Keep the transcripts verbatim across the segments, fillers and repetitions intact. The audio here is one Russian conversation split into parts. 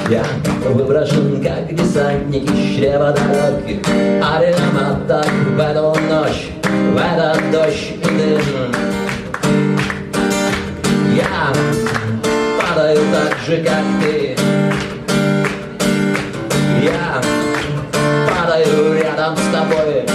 Я выброшен, как десантник из чрева дороги, а прямо так в эту ночь, в этот дождь и дым. Я падаю так же, как ты. Я падаю рядом с тобой.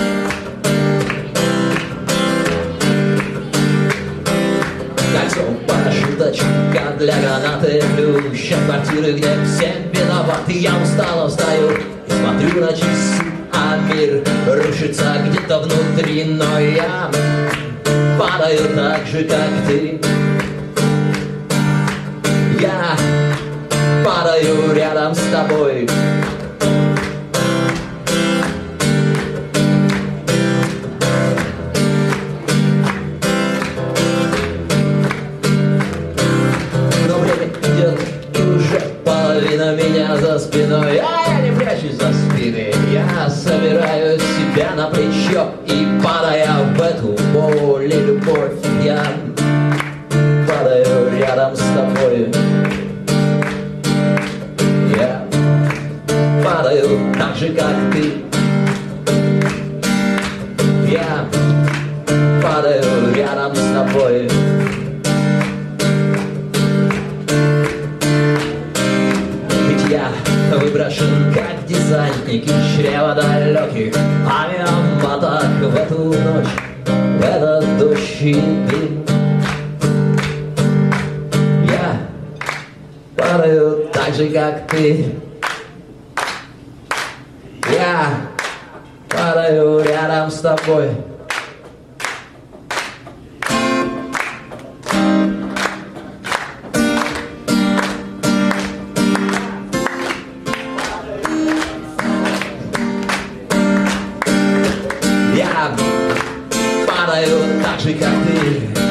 Кольцо парашюточка для гранаты, ключ от квартиры, где все виноваты. Я устало встаю и смотрю на часы, а мир рушится где-то внутри. Но я падаю так же, как ты. Я падаю рядом с тобой. Половина меня за спиной, а я не прячусь за спиной. Я собираю себя на плечо и, падая в эту боль и любовь, я падаю рядом с тобой. Я падаю так же, как ты. Я падаю рядом с тобой. Я выброшен, как десантник из чрева далеких авиаматок в эту ночь, в этот дождь и дым. Я падаю так же, как ты. Я падаю рядом с тобой. Я падаю так же, как ты.